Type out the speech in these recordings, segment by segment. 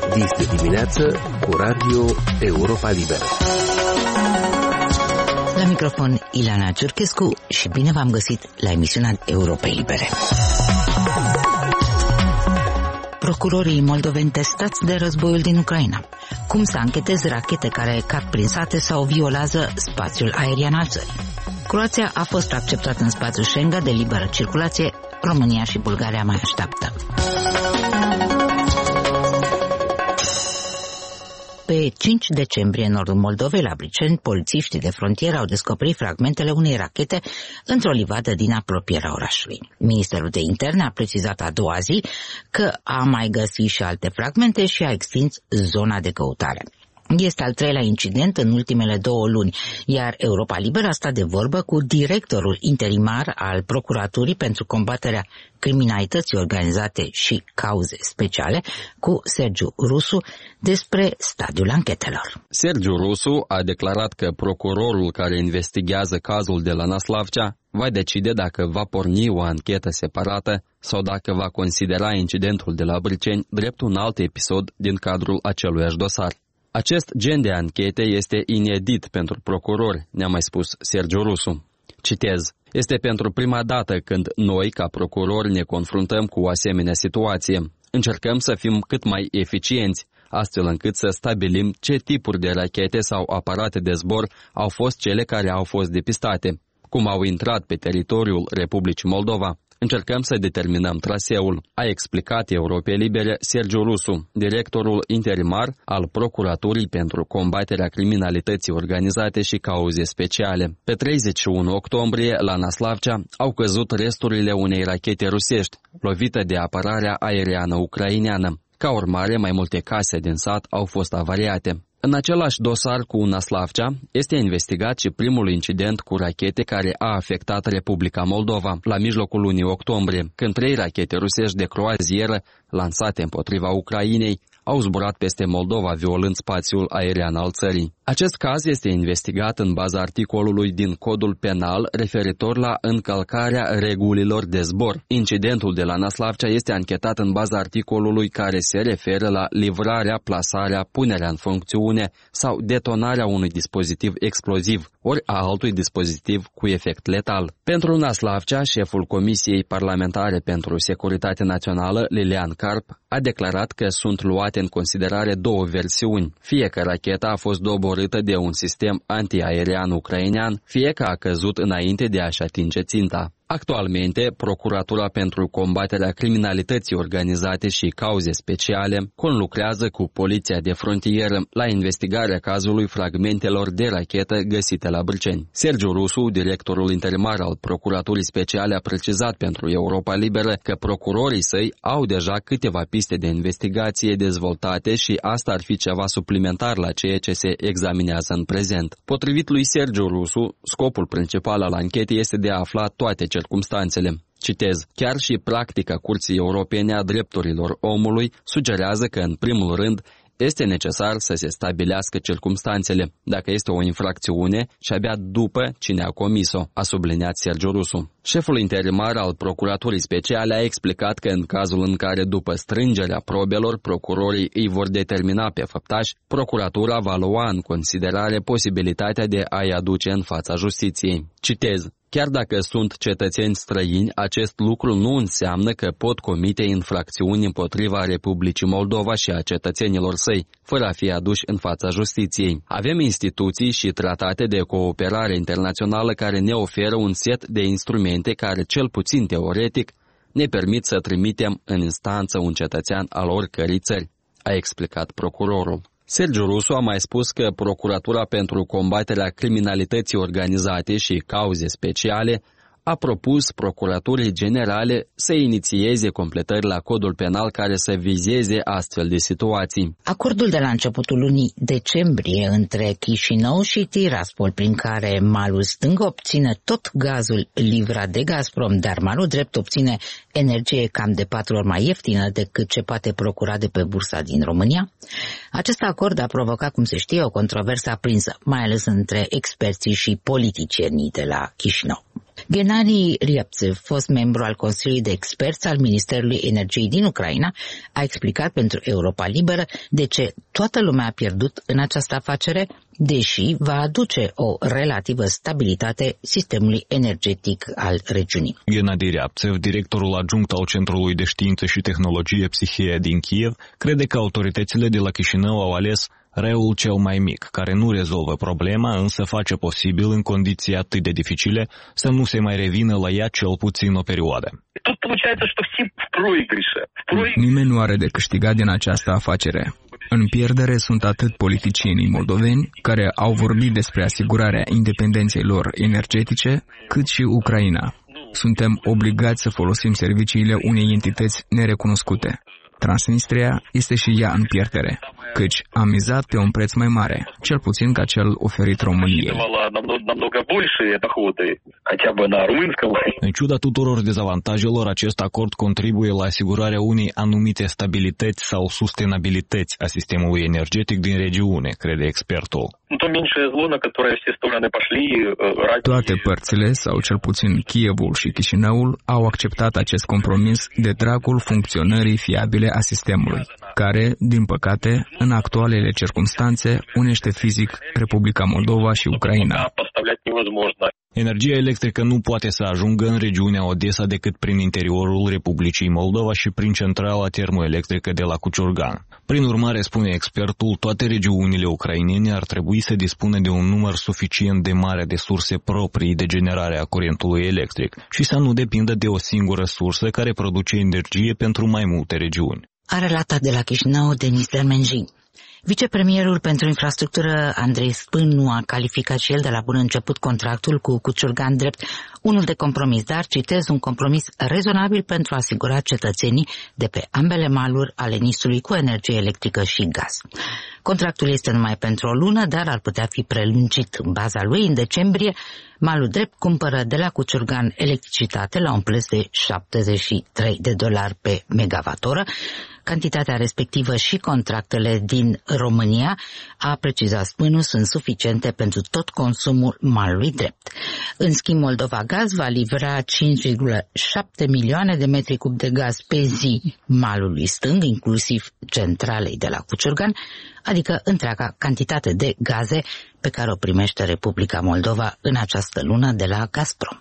Vis de dimineață cu Radio Europa Liberă. La microfon Ileana Ciurchescu și bine v-am găsit la emisiunea Europei Libere. Procurorii moldoveni testați de războiul din Ucraina. Cum să ancheteze rachete care cad prin sate sau violează spațiul aerian al țării. Croația a fost acceptată în spațiul Schengen de liberă circulație, România și Bulgaria mai așteaptă. Pe 5 decembrie, în nordul Moldovei, la Briceni, polițiștii de frontieră au descoperit fragmentele unei rachete într-o livadă din apropierea orașului. Ministerul de Interne a precizat a doua zi că a mai găsit și alte fragmente și a extins zona de căutare. Este al treilea incident în ultimele 2 luni, iar Europa Liberă a stat de vorbă cu directorul interimar al Procuraturii pentru combaterea criminalității organizate și cauze speciale, cu Sergiu Rusu, despre stadiul anchetelor. Sergiu Rusu a declarat că procurorul care investigează cazul de la Năslavcea va decide dacă va porni o anchetă separată sau dacă va considera incidentul de la Briceni drept un alt episod din cadrul aceluiași dosar. Acest gen de anchete este inedit pentru procurori, ne-a mai spus Sergiu Rusu. Citez: este pentru prima dată când noi, ca procurori, ne confruntăm cu o asemenea situație. Încercăm să fim cât mai eficienți, astfel încât să stabilim ce tipuri de rachete sau aparate de zbor au fost cele care au fost depistate, cum au intrat pe teritoriul Republicii Moldova. Încercăm să determinăm traseul, a explicat Europei Libere Sergiu Rusu, directorul interimar al Procuraturii pentru combaterea criminalității organizate și cauze speciale. Pe 31 octombrie, la Năslavcea, au căzut resturile unei rachete rusești, lovită de apărarea aeriană ucraineană. Ca urmare, mai multe case din sat au fost avariate. În același dosar cu Năslavcea este investigat și primul incident cu rachete care a afectat Republica Moldova la mijlocul lunii octombrie, când 3 rachete rusești de croazieră lansate împotriva Ucrainei au zburat peste Moldova, violând spațiul aerian al țării. Acest caz este investigat în baza articolului din Codul Penal referitor la încălcarea regulilor de zbor. Incidentul de la Năslavcea este anchetat în baza articolului care se referă la livrarea, plasarea, punerea în funcțiune sau detonarea unui dispozitiv exploziv ori a altui dispozitiv cu efect letal. Pentru Năslavcea, șeful Comisiei Parlamentare pentru Securitate Națională, Lilian Carp, a declarat că sunt luate în considerare 2 versiuni, fie că racheta a fost doborâtă de un sistem antiaerian ucrainean, fie că a căzut înainte de a-și atinge ținta. Actualmente, Procuratura pentru combaterea criminalității organizate și cauze speciale conlucrează cu Poliția de Frontieră la investigarea cazului fragmentelor de rachetă găsite la Briceni. Sergiu Rusu, directorul interimar al Procuraturii Speciale, a precizat pentru Europa Liberă că procurorii săi au deja câteva piste de investigație dezvoltate și asta ar fi ceva suplimentar la ceea ce se examinează în prezent. Potrivit lui Sergiu Rusu, scopul principal al anchetei este de a afla toate circumstanțele. Citez: chiar și practica Curții Europene a Drepturilor Omului sugerează că, în primul rând, este necesar să se stabilească circumstanțele, dacă este o infracțiune și abia după cine a comis-o, a subliniat Sergiu Rusu. Șeful interimar al Procuraturii Speciale a explicat că în cazul în care, după strângerea probelor, procurorii îi vor determina pe făptași, procuratura va lua în considerare posibilitatea de a-i aduce în fața justiției. Citez: chiar dacă sunt cetățeni străini, acest lucru nu înseamnă că pot comite infracțiuni împotriva Republicii Moldova și a cetățenilor săi, fără a fi aduși în fața justiției. Avem instituții și tratate de cooperare internațională care ne oferă un set de instrumente care, cel puțin teoretic, ne permit să trimitem în instanță un cetățean al oricărei țări, a explicat procurorul. Sergiu Rusu a mai spus că Procuratura pentru combaterea criminalității organizate și cauze speciale a propus Procuraturii Generale să inițieze completări la Codul Penal care să vizeze astfel de situații. Acordul de la începutul lunii decembrie între Chișinău și Tiraspol, prin care malul stâng obține tot gazul livrat de Gazprom, dar malul drept obține energie cam de 4 ori mai ieftină decât ce poate procura de pe bursa din România. Acest acord a provocat, cum se știe, o controversă aprinsă, mai ales între experții și politicienii de la Chișinău. Gennady Ryabtsev, fost membru al Consiliului de Experți al Ministerului Energiei din Ucraina, a explicat pentru Europa Liberă de ce toată lumea a pierdut în această afacere, deși va aduce o relativă stabilitate sistemului energetic al regiunii. Gennady Ryabtsev, directorul adjunct al Centrului de Știință și Tehnologie Psihia din Kiev, crede că autoritățile de la Chișinău au ales răul cel mai mic, care nu rezolvă problema, însă face posibil, în condiții atât de dificile, să nu se mai revină la ea cel puțin o perioadă. Nimeni nu are de câștigat din această afacere. În pierdere sunt atât politicienii moldoveni, care au vorbit despre asigurarea independenței lor energetice, cât și Ucraina. Suntem obligați să folosim serviciile unei entități nerecunoscute. Transnistria este și ea în pierdere, căci am mizat pe un preț mai mare, cel puțin ca cel oferit României. În ciuda tuturor dezavantajelor, acest acord contribuie la asigurarea unei anumite stabilități sau sustenabilități a sistemului energetic din regiune, crede expertul. Toate părțile, sau cel puțin Kievul și Chișinăul, au acceptat acest compromis de dragul funcționării fiabile a sistemului, care, din păcate, în actualele circumstanțe, unește fizic Republica Moldova și Ucraina. Energia electrică nu poate să ajungă în regiunea Odessa decât prin interiorul Republicii Moldova și prin centrala termoelectrică de la Cuciurgan. Prin urmare, spune expertul, toate regiunile ucrainene ar trebui să dispună de un număr suficient de mare de surse proprii de generare a curentului electric și să nu depindă de o singură sursă care produce energie pentru mai multe regiuni. A relatat de la Chișinău Denis Dermenji. Vicepremierul pentru infrastructură Andrei Spânu a calificat și el de la bun început contractul cu Cuciurgan drept unul de compromis, dar, citez, un compromis rezonabil pentru a asigura cetățenii de pe ambele maluri ale Nistului cu energie electrică și gaz. Contractul este numai pentru o lună, dar ar putea fi prelungit. În baza lui, în decembrie, malul drept cumpără de la Cuciurgan electricitate la un preț de $73 pe megavatoră. Cantitatea respectivă și contractele din România, a precizat Spânu, sunt suficiente pentru tot consumul malului drept. În schimb, Moldova Gaz va livra 5,7 milioane de metri cub de gaz pe zi malului stâng, inclusiv centralei de la Cuciurgan, adică întreaga cantitate de gaze pe care o primește Republica Moldova în această lună de la Gazprom.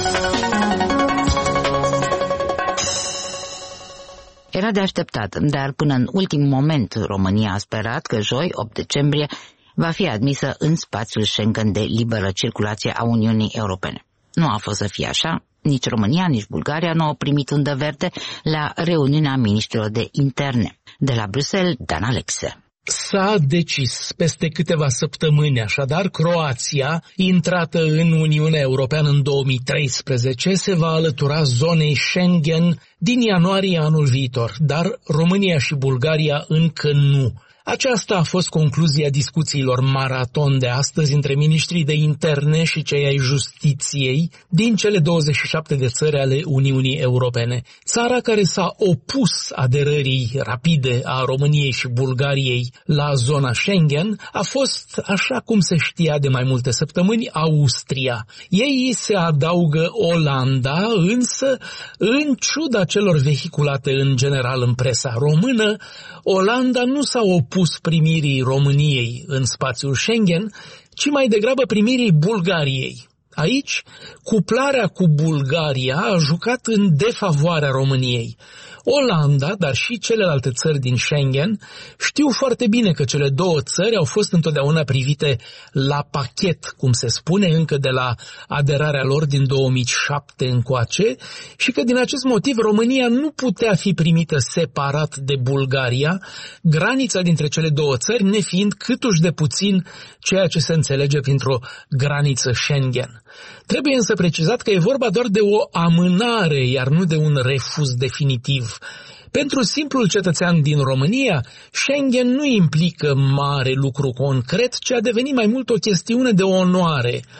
Era de așteptat, dar până în ultimul moment România a sperat că joi, 8 decembrie, va fi admisă în spațiul Schengen de liberă circulație a Uniunii Europene. Nu a fost să fie așa, nici România, nici Bulgaria nu au primit undă verde la reuniunea miniștrilor de interne. De la Bruxelles, Dan Alexe. S-a decis peste câteva săptămâni, așadar, Croația, intrată în Uniunea Europeană în 2013, se va alătura zonei Schengen din ianuarie anul viitor, dar România și Bulgaria încă nu. Aceasta a fost concluzia discuțiilor maraton de astăzi între miniștrii de interne și cei ai justiției din cele 27 de țări ale Uniunii Europene. Țara care s-a opus aderării rapide a României și Bulgariei la zona Schengen a fost, așa cum se știa de mai multe săptămâni, Austria. Ei se adaugă Olanda, însă, în ciuda celor vehiculate în general în presa română, Olanda nu s-a opus primirii României în spațiul Schengen, ci mai degrabă primirii Bulgariei. Aici, cuplarea cu Bulgaria a jucat în defavoarea României. Olanda, dar și celelalte țări din Schengen, știu foarte bine că cele două țări au fost întotdeauna privite la pachet, cum se spune, încă de la aderarea lor din 2007 încoace, și că din acest motiv România nu putea fi primită separat de Bulgaria, granița dintre cele două țări nefiind câtuși de puțin ceea ce se înțelege printr-o graniță Schengen. Trebuie însă precizat că e vorba doar de o amânare, iar nu de un refuz definitiv. Pentru simplul cetățean din România, Schengen nu implică mare lucru concret, ci a devenit mai mult o chestiune de onoare.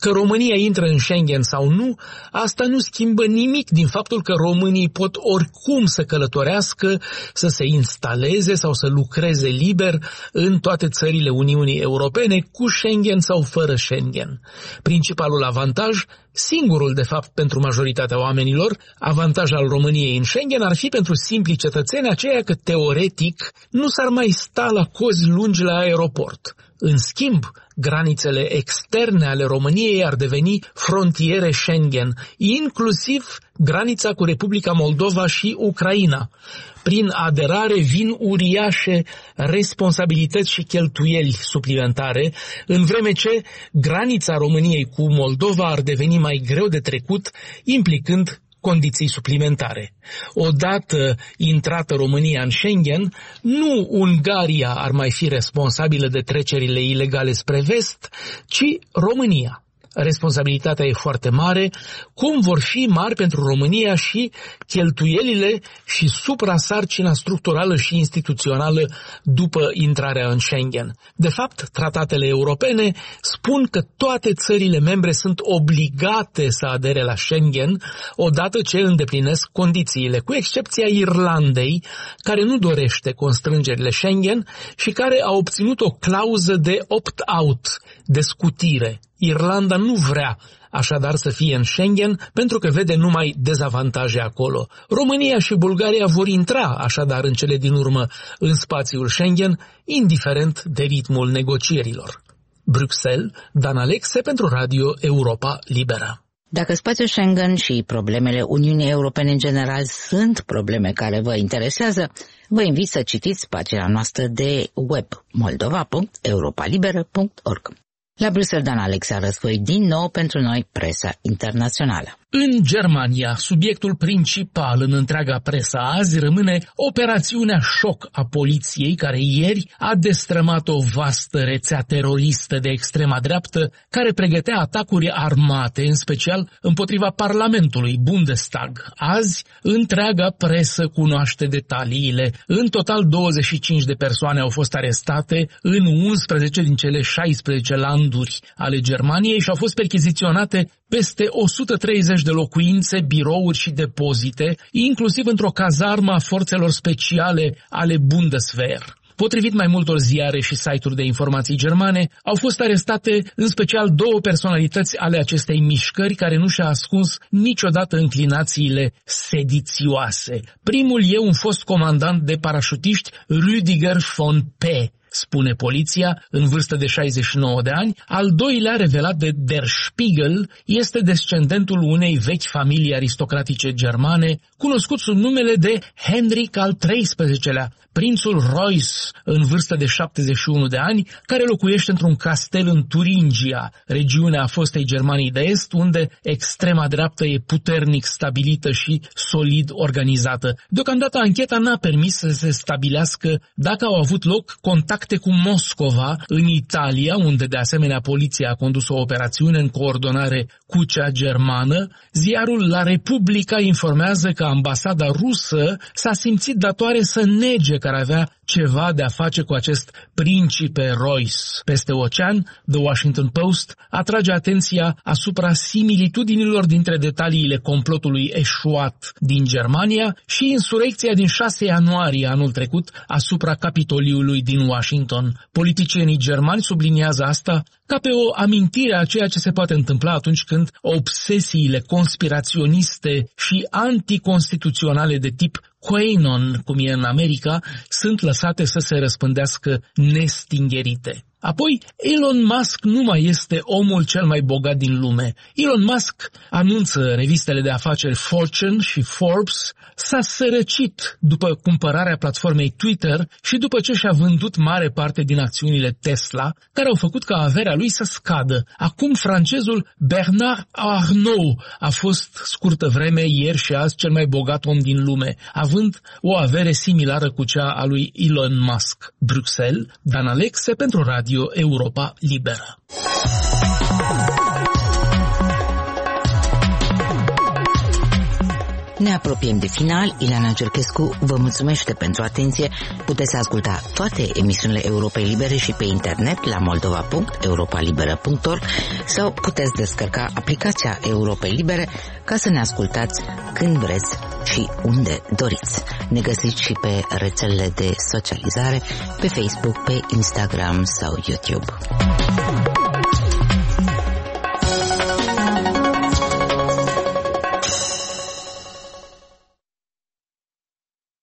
Că România intră în Schengen sau nu, asta nu schimbă nimic din faptul că românii pot oricum să călătorească, să se instaleze sau să lucreze liber în toate țările Uniunii Europene, cu Schengen sau fără Schengen. Principalul avantaj, singurul de fapt pentru majoritatea oamenilor, avantaj al României în Schengen ar fi pentru simplii cetățeni aceea că teoretic nu s-ar mai sta la cozi lungi la aeroport. În schimb, granițele externe ale României ar deveni frontiere Schengen, inclusiv granița cu Republica Moldova și Ucraina. Prin aderare vin uriașe responsabilități și cheltuieli suplimentare, în vreme ce granița României cu Moldova ar deveni mai greu de trecut, implicând condiții suplimentare. Odată intrată România în Schengen, nu Ungaria ar mai fi responsabilă de trecerile ilegale spre vest, ci România. Responsabilitatea e foarte mare, cum vor fi mari pentru România și cheltuielile și suprasarcina structurală și instituțională după intrarea în Schengen. De fapt, tratatele europene spun că toate țările membre sunt obligate să adere la Schengen odată ce îndeplinesc condițiile, cu excepția Irlandei, care nu dorește constrângerile Schengen și care a obținut o clauză de opt-out, de scutire. Irlanda nu vrea așadar să fie în Schengen pentru că vede numai dezavantaje acolo. România și Bulgaria vor intra așadar în cele din urmă în spațiul Schengen, indiferent de ritmul negocierilor. Bruxelles, Dan Alexe pentru Radio Europa Liberă. Dacă spațiul Schengen și problemele Uniunii Europene în general sunt probleme care vă interesează, vă invit să citiți pagina noastră de web moldova.europalibera.org. La Bruxelles, Dan Alexe a răsfoit din nou pentru noi presa internațională. În Germania, subiectul principal în întreaga presă azi rămâne operațiunea șoc a poliției, care ieri a destrămat o vastă rețea teroristă de extrema dreaptă, care pregătea atacuri armate, în special împotriva Parlamentului, Bundestag. Azi, întreaga presă cunoaște detaliile. În total, 25 de persoane au fost arestate în 11 din cele 16 landuri ale Germaniei și au fost percheziționate peste 130 de locuințe, birouri și depozite, inclusiv într-o cazarmă a forțelor speciale ale Bundeswehr. Potrivit mai multor ziare și site-uri de informații germane, au fost arestate în special două personalități ale acestei mișcări care nu și-a ascuns niciodată înclinațiile sedițioase. Primul e un fost comandant de parașutiști, Rüdiger von P., spune poliția, în vârstă de 69 de ani. Al doilea, revelat de Der Spiegel, este descendentul unei vechi familii aristocratice germane, cunoscut sub numele de Henrik al XIII-lea, prințul Reuss, în vârstă de 71 de ani, care locuiește într-un castel în Turingia, regiunea fostei Germanii de Est, unde extrema dreaptă e puternic stabilită și solid organizată. Deocamdată ancheta n-a permis să se stabilească dacă au avut loc contacte cu Moscova, în Italia, unde de asemenea poliția a condus o operațiune în coordonare cu cea germană. Ziarul La Republica informează că ambasada rusă s-a simțit datoare să nege că ar avea ceva de a face cu acest principe Reuss. Peste ocean, The Washington Post atrage atenția asupra similitudinilor dintre detaliile complotului eșuat din Germania și insurecția din 6 ianuarie anul trecut asupra Capitoliului din Washington. Politicienii germani subliniază asta ca pe o amintire a ceea ce se poate întâmpla atunci când obsesiile conspiraționiste și anticonstituționale de tip QAnon, cum e în America, sunt lăsate să se răspândească nestingerite. Apoi, Elon Musk nu mai este omul cel mai bogat din lume. Elon Musk, anunță revistele de afaceri Fortune și Forbes, s-a sărăcit după cumpărarea platformei Twitter și după ce și-a vândut mare parte din acțiunile Tesla, care au făcut ca averea lui să scadă. Acum francezul Bernard Arnault a fost scurtă vreme, ieri și azi, cel mai bogat om din lume, având o avere similară cu cea a lui Elon Musk. Bruxelles, Dan Alexe pentru Radio Europa Liberă. Ne apropiem de final. Ileana Cerchescu vă mulțumește pentru atenție. Puteți asculta toate emisiunile Europei Libere și pe internet la moldova.europalibera.org sau puteți descărca aplicația Europei Libere ca să ne ascultați când vreți și unde doriți. Ne găsiți și pe rețelele de socializare, pe Facebook, pe Instagram sau YouTube.